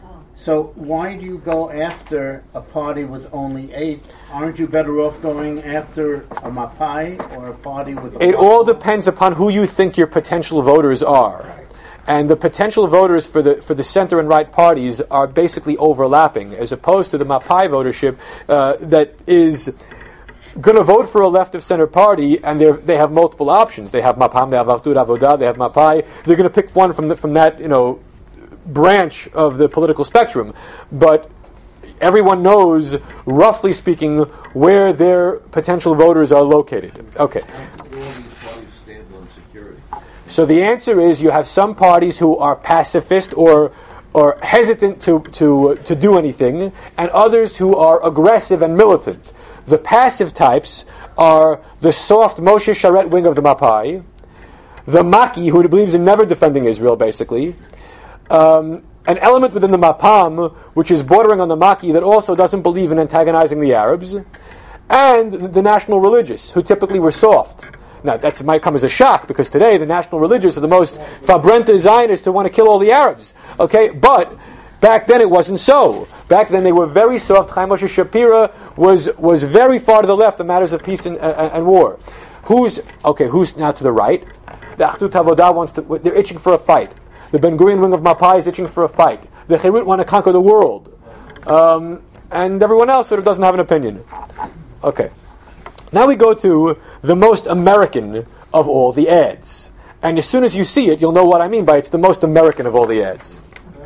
So why do you go after a party with only eight? Aren't you better off going after a Mapai or a party with a It all depends upon who you think your potential voters are. And the potential voters for the for the center and right parties are basically overlapping, as opposed to the Mapai votership uh, that is going to vote for a left of center party, and they they have multiple options. They have Mapam, they have Avdut Avodah, they have Mapai. They're going to pick one from the, from that you know branch of the political spectrum, but everyone knows, roughly speaking, where their potential voters are located. Okay. All these parties stand on security. So the answer is you have some parties who are pacifist or or hesitant to to to do anything, and others who are aggressive and militant. The passive types are the soft Moshe Sharet wing of the Mapai, the Maki, who believes in never defending Israel, basically, um, an element within the Mapam, which is bordering on the Maki, that also doesn't believe in antagonizing the Arabs, and the national religious, who typically were soft. Now, that might come as a shock, because today the national religious are the most Fabrenta Zionists who want to kill all the Arabs. Okay, but back then it wasn't so. Back then they were very soft. Chaim Moshe Shapira was was very far to the left in matters of peace and, uh, and war. Who's okay? Who's now to the right? The Achdut Avodah wants to. They're itching for a fight. The Ben Gurion wing of Mapai is itching for a fight. The Cherut want to conquer the world, um, and everyone else sort of doesn't have an opinion. Okay. Now we go to the most American of all the ads, and as soon as you see it, you'll know what I mean by it's the most American of all the ads.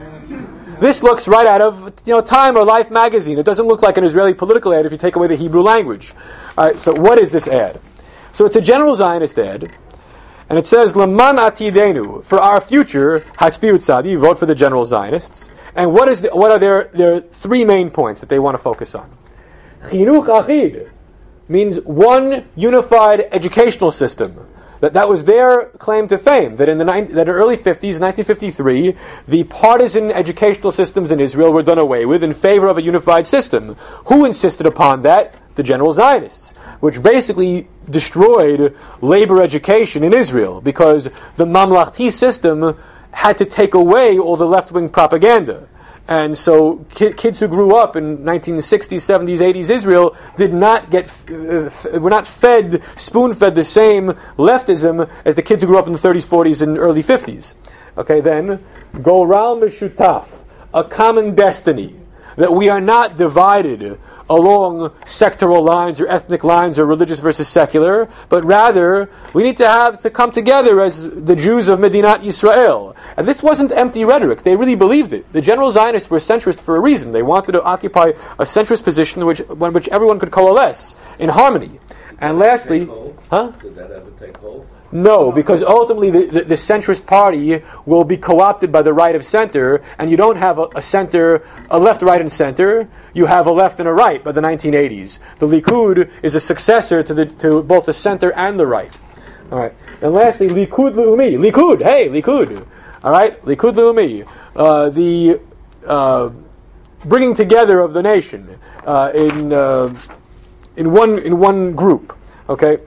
This looks right out of you know Time or Life magazine. It doesn't look like an Israeli political ad if you take away the Hebrew language. All right, so what is this ad? So it's a general Zionist ad, and it says Laman Atidenu, for our future, Hatzbiut Tzadi, vote for the general Zionists. And what is the, what are their their three main points that they want to focus on? Chinuch Achid means one unified educational system. That that was their claim to fame. That in the ni- that in early fifties, nineteen fifty-three, the partisan educational systems in Israel were done away with in favor of a unified system. Who insisted upon that? The general Zionists, which basically destroyed labor education in Israel because the Mamlachti system had to take away all the left-wing propaganda. And so ki- kids who grew up in nineteen sixties, seventies, eighties Israel did not get, uh, f- were not fed, spoon-fed the same leftism as the kids who grew up in the thirties, forties, and early fifties. Okay, then, Goral Meshutaf, a common destiny, that we are not divided along sectoral lines or ethnic lines or religious versus secular, but rather we need to have to come together as the Jews of Medinat Yisrael. And this wasn't empty rhetoric. They really believed it. The general Zionists were centrist for a reason. They wanted to occupy a centrist position in which, in which everyone could coalesce in harmony. And lastly, huh? Did that ever take hold? No, because ultimately the, the, the centrist party will be co-opted by the right of center, and you don't have a, a center, a left, right, and center. You have a left and a right by the nineteen eighties. The Likud is a successor to the to both the center and the right. All right, and lastly, Likud Leumi, Likud, hey, Likud, all right, Likud Leumi, uh, the uh, bringing together of the nation uh, in uh, in one in one group. Okay,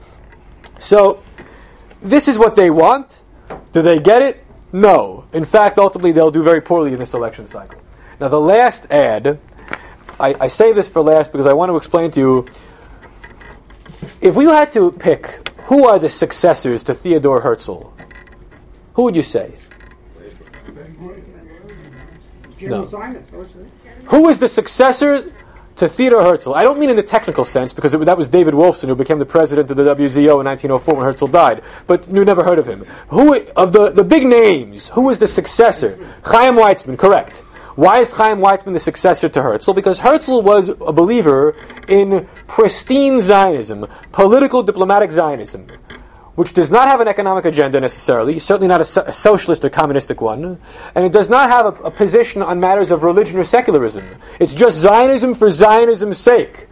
so. This is what they want. Do they get it? No. In fact, ultimately, they'll do very poorly in this election cycle. Now, the last ad, I, I say this for last because I want to explain to you, if we had to pick who are the successors to Theodore Herzl, who would you say? General No. Zionist, also. Who is the successor to Theodor Herzl, I don't mean in the technical sense, because it, that was David Wolfson, who became the president of the W Z O in nineteen oh four when Herzl died, but you never heard of him. Who of the, the big names, who was the successor? Chaim Weizmann, correct. Why is Chaim Weizmann the successor to Herzl? Because Herzl was a believer in pristine Zionism, political diplomatic Zionism, which does not have an economic agenda necessarily, certainly not a, so- a socialist or communistic one, and it does not have a, a position on matters of religion or secularism. It's just Zionism for Zionism's sake.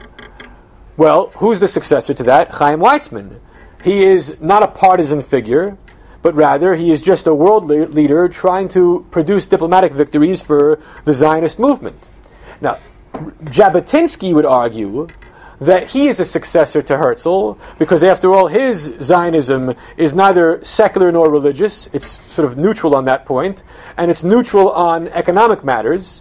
Well, who's the successor to that? Chaim Weizmann. He is not a partisan figure, but rather he is just a world le- leader trying to produce diplomatic victories for the Zionist movement. Now, Jabotinsky would argue that he is a successor to Herzl, because after all, his Zionism is neither secular nor religious. It's sort of neutral on that point, and it's neutral on economic matters.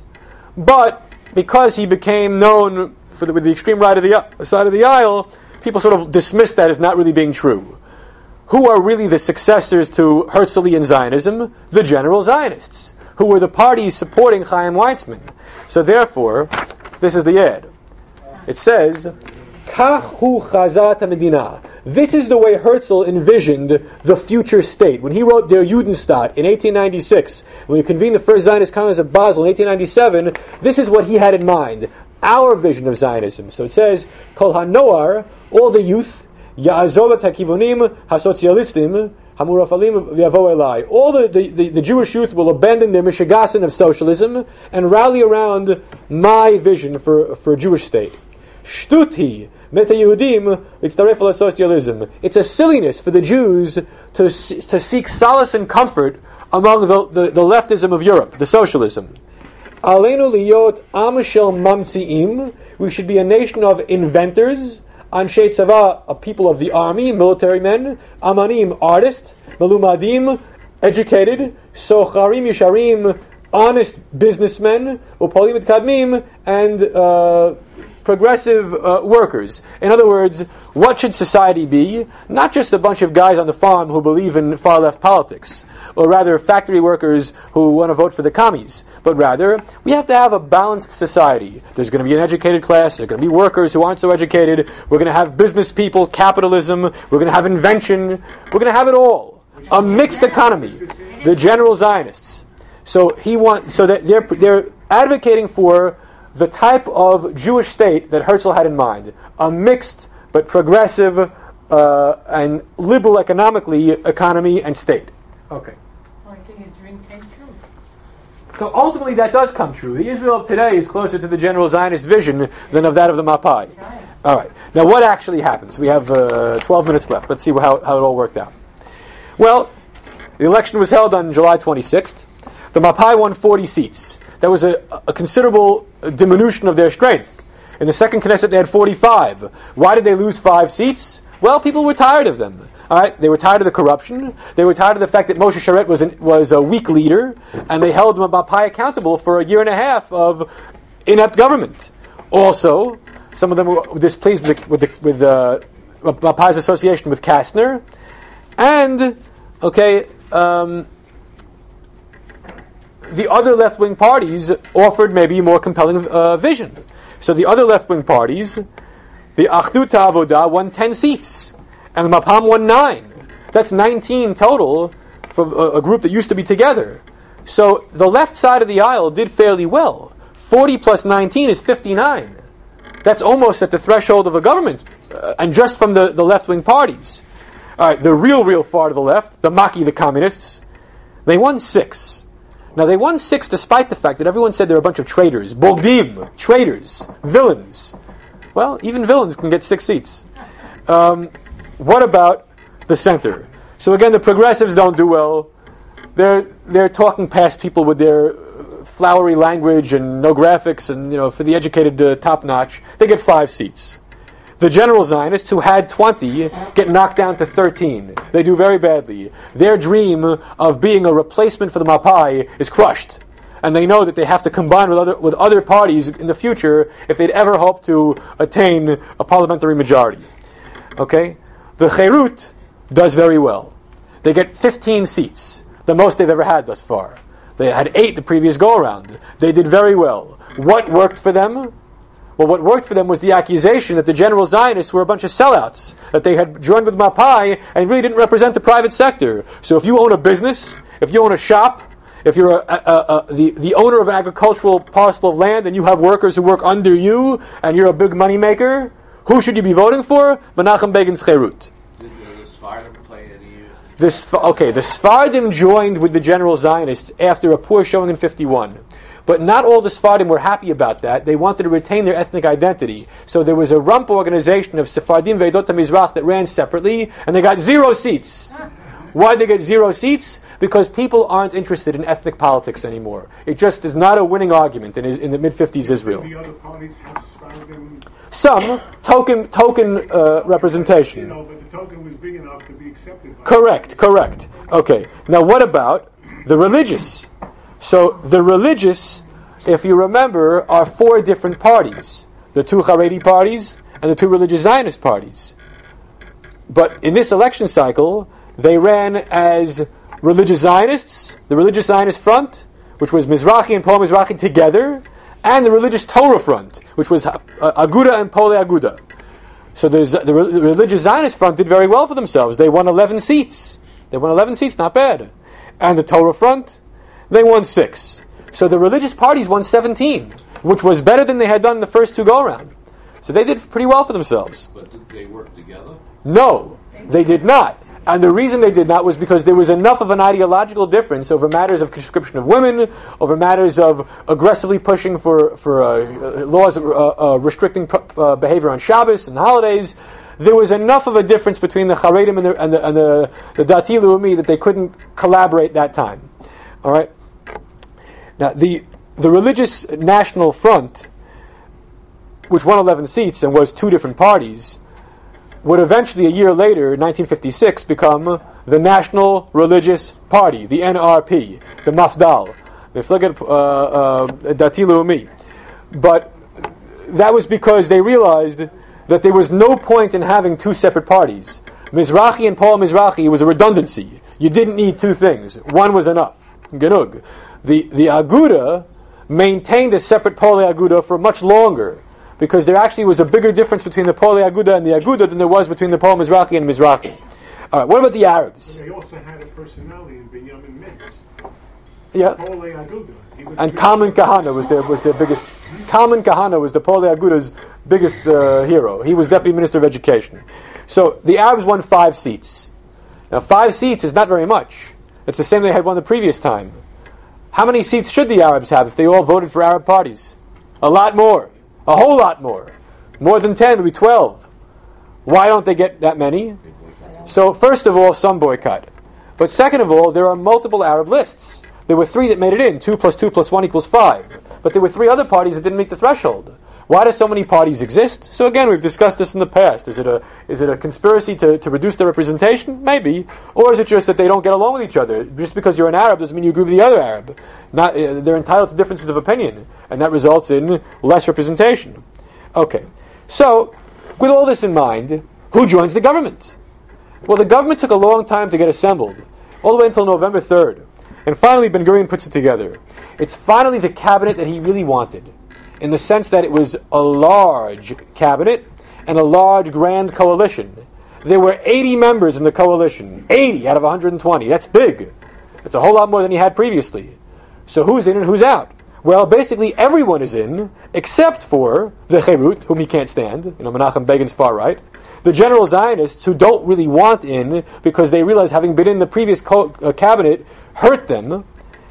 But because he became known for the, with the extreme right of the uh, side of the aisle, people sort of dismiss that as not really being true. Who are really the successors to Herzlian Zionism? The general Zionists, who were the parties supporting Chaim Weizmann. So therefore, this is the ad. It says, Kach hu chazat ha-medina. This is the way Herzl envisioned the future state. When he wrote Der Judenstaat in eighteen ninety-six, when he convened the first Zionist Congress of Basel in eighteen ninety-seven, this is what he had in mind. Our vision of Zionism. So it says, Kol ha-noar, all the youth, ya'azov et ha-kivonim ha-sozialistim, hamurafalim v'yavo elai. All the, the, the, the Jewish youth will abandon their mishigasin of socialism and rally around my vision for, for a Jewish state. Shtuti meta Yehudim litztaref al socialism. It's a silliness for the Jews to to seek solace and comfort among the, the, the leftism of Europe, the socialism. Aleinu liyot am shel mamtziim. We should be a nation of inventors. Anshe tzava, a people of the army, military men. Amanim, artists. Melumadim, educated. Socharim yisharim, honest businessmen. Upalim mitkadmim, and uh, progressive uh, workers. In other words, what should society be? Not just a bunch of guys on the farm who believe in far-left politics, or rather factory workers who want to vote for the commies, but rather, we have to have a balanced society. There's going to be an educated class, there's going to be workers who aren't so educated, we're going to have business people, capitalism, we're going to have invention, we're going to have it all. A mixed economy. The general Zionists. So he want, so that they're they're advocating for the type of Jewish state that Herzl had in mind. A mixed but progressive uh, and liberal economically economy and state. Okay. I think his dream came true. So ultimately that does come true. The Israel of today is closer to the general Zionist vision than of that of the Mapai. All right. Now what actually happens? We have uh, twelve minutes left. Let's see how, how it all worked out. Well, the election was held on July twenty-sixth. The Mapai won forty seats. There was a, a considerable diminution of their strength. In the second Knesset, they had forty-five. Why did they lose five seats? Well, people were tired of them. All right, they were tired of the corruption. They were tired of the fact that Moshe Sharet was an, was a weak leader, and they held Mapai accountable for a year and a half of inept government. Also, some of them were displeased with the, with, the, with uh, Mapai's association with Kastner, and okay. Um, The other left-wing parties offered maybe a more compelling uh, vision. So the other left-wing parties, the Achdut Avoda won ten seats, and the Mapam won nine. That's nineteen total for a, a group that used to be together. So the left side of the aisle did fairly well. forty plus nineteen is fifty-nine. That's almost at the threshold of a government, uh, and just from the, the left-wing parties. All right, the real, real far to the left, the Maki, the communists, they won six. Now, they won six despite the fact that everyone said they're a bunch of traitors. Bogdim, traitors, villains. Well, even villains can get six seats. Um, what about the center? So again, the progressives don't do well. They're they're talking past people with their flowery language and no graphics, and you know, for the educated uh, top notch, they get five seats. The general Zionists, who had twenty, get knocked down to thirteen. They do very badly. Their dream of being a replacement for the Mapai is crushed. And they know that they have to combine with other with other parties in the future if they'd ever hope to attain a parliamentary majority. Okay? The Cherut does very well. They get fifteen seats, the most they've ever had thus far. They had eight the previous go-around. They did very well. What worked for them? Well, what worked for them was the accusation that the general Zionists were a bunch of sellouts, that they had joined with Mapai and really didn't represent the private sector. So if you own a business, if you own a shop, if you're a, a, a, the, the owner of an agricultural parcel of land and you have workers who work under you and you're a big money maker, who should you be voting for? Menachem Begin's Cherut. Did the Sephardim play any? The Sf- okay, the Sephardim joined with the general Zionists after a poor showing in fifty-one. But not all the Sephardim were happy about that. They wanted to retain their ethnic identity. So there was a rump organization of Sephardim Ve'edot HaMizrach that ran separately, and they got zero seats. Why did they get zero seats? Because people aren't interested in ethnic politics anymore. It just is not a winning argument in, in the mid-fifties Israel. The other parties have Sephardim. Some token token uh, representation. You know, but the token was big enough to be accepted. By Correct, correct. Okay. Now what about the religious? So the religious, if you remember, are four different parties. The two Haredi parties and the two religious Zionist parties. But in this election cycle, they ran as religious Zionists, the religious Zionist front, which was Mizrahi and Pol Mizrahi together, and the religious Torah front, which was uh, Aguda and Pole Aguda. So the, the, the religious Zionist front did very well for themselves. They won eleven seats. They won eleven seats, not bad. And the Torah front, they won six. So the religious parties won seventeen, which was better than they had done in the first two go-around. So they did pretty well for themselves. But did they work together? No, they did not. And the reason they did not was because there was enough of an ideological difference over matters of conscription of women, over matters of aggressively pushing for, for uh, laws uh, uh, restricting uh, behavior on Shabbos and holidays. There was enough of a difference between the Charedim and the, and the, and the, the Dati Leumi that they couldn't collaborate that time. All right. Now the the religious National Front, which won eleven seats and was two different parties, would eventually, a year later, nineteen fifty-six, become the National Religious Party, the N R P, the Mafdal, the Mefleget uh, uh, Dati Leumi. But that was because they realized that there was no point in having two separate parties. Mizrahi and Pol Mizrahi was a redundancy. You didn't need two things. One was enough. Genug. The the Aguda maintained a separate Pole Aguda for much longer, because there actually was a bigger difference between the Pole Aguda and the Aguda than there was between the Pol Mizrahi and Mizrahi. All right, what about the Arabs? They also had a personality in Binyamin Mitz. Yeah. Pole Aguda. He was And good. Kalman Kahana was their was their biggest. Kalman Kahana was the Pole Aguda's biggest uh, hero. He was Deputy Minister of Education. So the Arabs won five seats. Now five seats is not very much. It's the same they had won the previous time. How many seats should the Arabs have if they all voted for Arab parties? A lot more. A whole lot more. More than ten, maybe twelve. Why don't they get that many? So first of all, some boycott. But second of all, there are multiple Arab lists. There were three that made it in. Two plus two plus one equals five. But there were three other parties that didn't meet the threshold. Why do so many parties exist? So again, we've discussed this in the past. Is it a is it a conspiracy to, to reduce their representation? Maybe. Or is it just that they don't get along with each other? Just because you're an Arab doesn't mean you agree with the other Arab. Not, uh, they're entitled to differences of opinion. And that results in less representation. Okay. So, with all this in mind, who joins the government? Well, the government took a long time to get assembled. All the way until November third. And finally, Ben Gurion puts it together. It's finally the cabinet that he really wanted, in the sense that it was a large cabinet and a large grand coalition. There were eighty members in the coalition. eighty out of one hundred twenty. That's big. That's a whole lot more than he had previously. So who's in and who's out? Well, basically everyone is in, except for the Cherut, whom he can't stand, you know, Menachem Begin's far right, the general Zionists, who don't really want in because they realize having been in the previous co- uh, cabinet hurt them,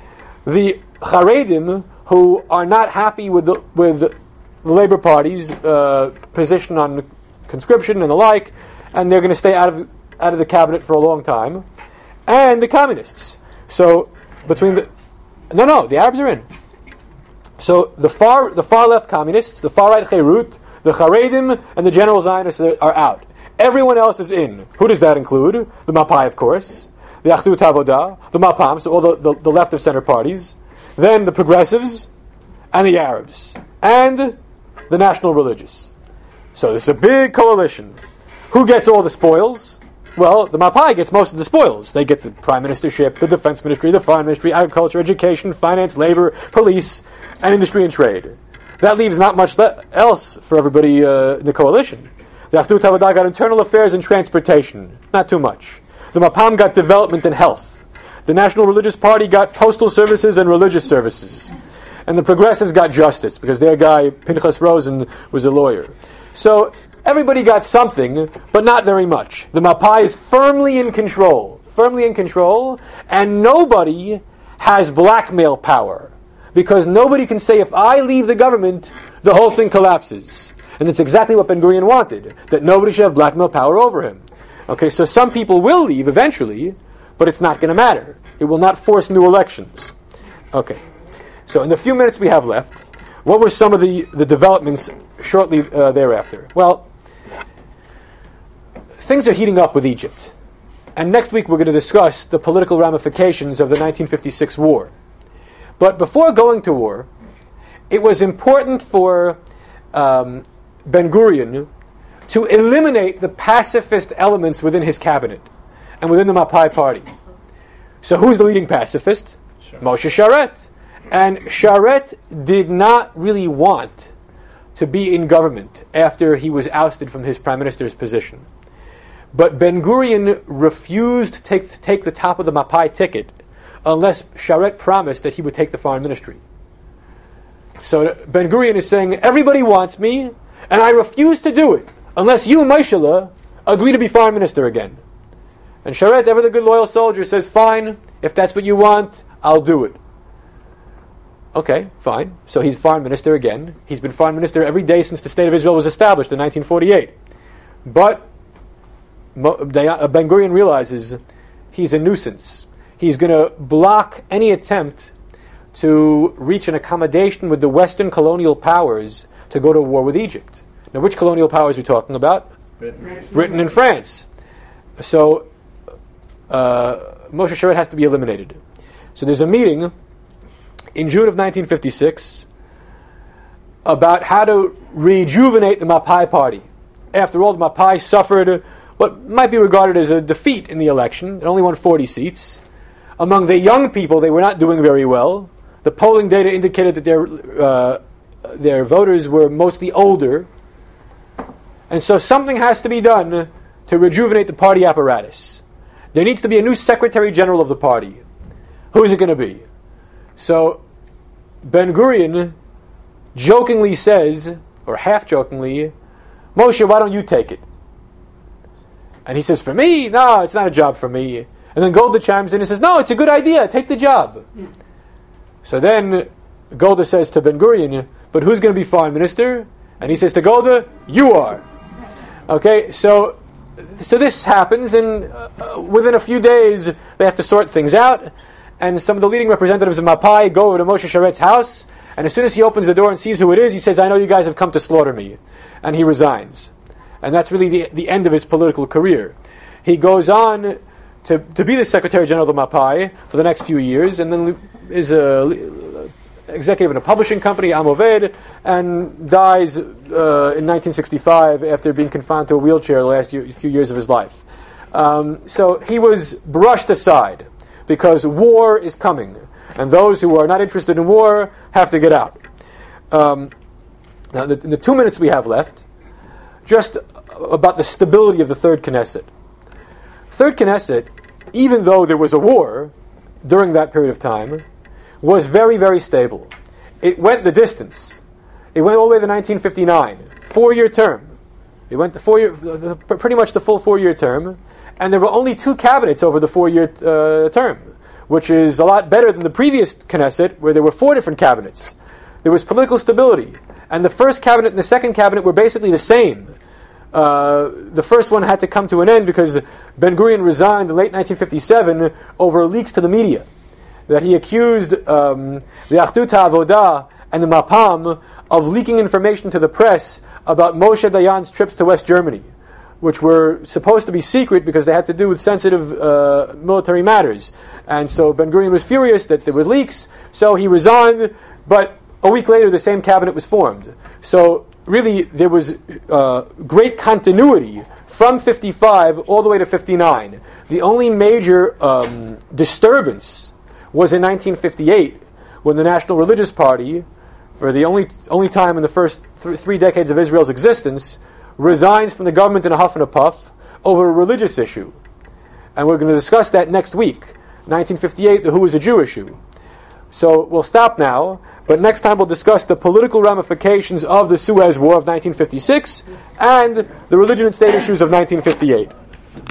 the Haredim, who are not happy with the, with the Labour Party's uh, position on conscription and the like, and they're going to stay out of out of the cabinet for a long time, and the communists. So between the no no the Arabs are in. So the far the far left communists, the far right Cherut, the Haredim, and the general Zionists are out. Everyone else is in. Who does that include? The Mapai, of course, the Achdut Avodah, the Mapam, so all the, the, the left of center parties. Then the progressives, and the Arabs, and the national religious. So this is a big coalition. Who gets all the spoils? Well, the Mapai gets most of the spoils. They get the prime ministership, the defense ministry, the foreign ministry, agriculture, education, finance, labor, police, and industry and trade. that leaves not much le- else for everybody uh, in the coalition. The Achdut Havodah got internal affairs and transportation, not too much. The Mapam got development and health. The National Religious Party got postal services and religious services. And the Progressives got justice, because their guy, Pinchas Rosen, was a lawyer. So everybody got something, but not very much. The Mapai is firmly in control, firmly in control, and nobody has blackmail power, because nobody can say, if I leave the government, the whole thing collapses. And it's exactly what Ben-Gurion wanted, that nobody should have blackmail power over him. Okay, so some people will leave eventually, but it's not going to matter. It will not force new elections. Okay, so in the few minutes we have left, what were some of the, the developments shortly uh, thereafter? Well, things are heating up with Egypt. And next week we're going to discuss the political ramifications of the nineteen fifty-six war. But before going to war, it was important for um, Ben-Gurion to eliminate the pacifist elements within his cabinet and within the Mapai party. So who's the leading pacifist? Sure. Moshe Sharet. And Sharet did not really want to be in government after he was ousted from his prime minister's position. But Ben-Gurion refused to take, to take the top of the Mapai ticket unless Sharet promised that he would take the foreign ministry. So Ben-Gurion is saying, everybody wants me, and I refuse to do it unless you, Moshe, agree to be foreign minister again. And Sharet, ever the good loyal soldier, says, fine, if that's what you want, I'll do it. Okay, fine. So he's foreign minister again. He's been foreign minister every day since the State of Israel was established in nineteen forty-eight. But Ben-Gurion realizes he's a nuisance. He's going to block any attempt to reach an accommodation with the Western colonial powers to go to war with Egypt. Now, which colonial powers are we talking about? Britain. Britain and France. So uh, Moshe Sharet has to be eliminated. So there's a meeting in June of nineteen fifty-six about how to rejuvenate the Mapai party. After all, the Mapai suffered what might be regarded as a defeat in the election. It only won forty seats. Among the young people, they were not doing very well. The polling data indicated that their uh, their voters were mostly older. And so something has to be done to rejuvenate the party apparatus. There needs to be a new Secretary General of the party. Who is it going to be? So Ben-Gurion jokingly says, or half-jokingly, Moshe, why don't you take it? And he says, for me? No, it's not a job for me. And then Golda chimes in and says, no, it's a good idea, take the job. So then Golda says to Ben-Gurion, but who's going to be foreign minister? And he says to Golda, you are. Okay, so so this happens, and uh, within a few days they have to sort things out, and some of the leading representatives of Mapai go over to Moshe Sharet's house, and as soon as he opens the door and sees who it is, he says, I know you guys have come to slaughter me. And he resigns. And that's really the, the end of his political career. He goes on to, to be the Secretary General of the Mapai for the next few years, and then is a executive in a publishing company, Amoved, and dies uh, in nineteen sixty-five after being confined to a wheelchair the last year, few years of his life. Um, so he was brushed aside because war is coming, and those who are not interested in war have to get out. Um, now, in the two minutes we have left, just about the stability of the Third Knesset. Third Knesset, even though there was a war during that period of time, was very, very stable. It went the distance. It went all the way to nineteen fifty-nine, four-year term. It went the four-year, pretty much the full four-year term, and there were only two cabinets over the four-year uh, term, which is a lot better than the previous Knesset, where there were four different cabinets. There was political stability, and the first cabinet and the second cabinet were basically the same. Uh, the first one had to come to an end because Ben-Gurion resigned in late nineteen fifty-seven over leaks to the media, that he accused um, the Achdut Havodah and the Mapam of leaking information to the press about Moshe Dayan's trips to West Germany, which were supposed to be secret because they had to do with sensitive uh, military matters. And so Ben-Gurion was furious that there were leaks, so he resigned, but a week later the same cabinet was formed. So really there was uh, great continuity from fifty-five all the way to fifty-nine. The only major um, disturbance was in nineteen fifty-eight, when the National Religious Party for the only only time in the first th- three decades of Israel's existence, resigns from the government in a huff and a puff over a religious issue. And we're going to discuss that next week. nineteen fifty-eight, the Who is a Jew issue. So we'll stop now, but next time we'll discuss the political ramifications of the Suez War of nineteen fifty-six and the religion and state issues of nineteen fifty-eight.